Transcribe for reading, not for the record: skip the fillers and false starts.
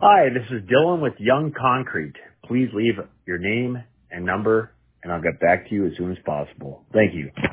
Hi, this is Dylan with Young Concrete. Please leave your name and number, and I'll get back to you as soon as possible. Thank you.